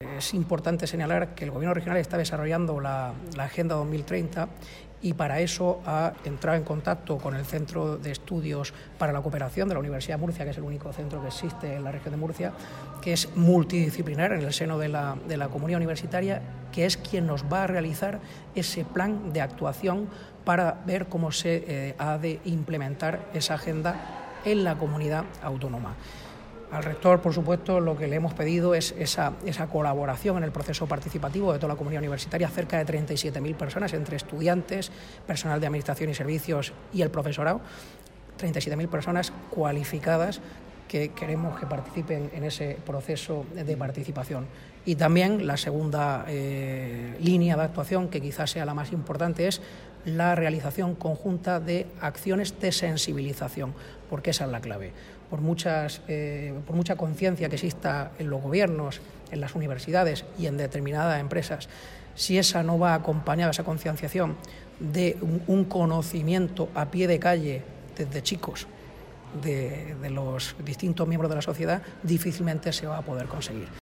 Es importante señalar que el Gobierno regional está desarrollando la Agenda 2030 y para eso ha entrado en contacto con el Centro de Estudios para la Cooperación de la Universidad de Murcia, que es el único centro que existe en la región de Murcia, que es multidisciplinar en el seno de la comunidad universitaria, que es quien nos va a realizar ese plan de actuación para ver cómo se ha de implementar esa agenda en la comunidad autónoma. Al rector, por supuesto, lo que le hemos pedido es esa colaboración en el proceso participativo de toda la comunidad universitaria, cerca de 37.000 personas, entre estudiantes, personal de administración y servicios y el profesorado, 37.000 personas cualificadas que queremos que participen en ese proceso de participación. Y también la segunda línea de actuación, que quizás sea la más importante, es la realización conjunta de acciones de sensibilización, porque esa es la clave. Por mucha conciencia que exista en los gobiernos, en las universidades y en determinadas empresas, si esa no va acompañada, esa concienciación, de un conocimiento a pie de calle desde chicos de los distintos miembros de la sociedad, difícilmente se va a poder conseguir.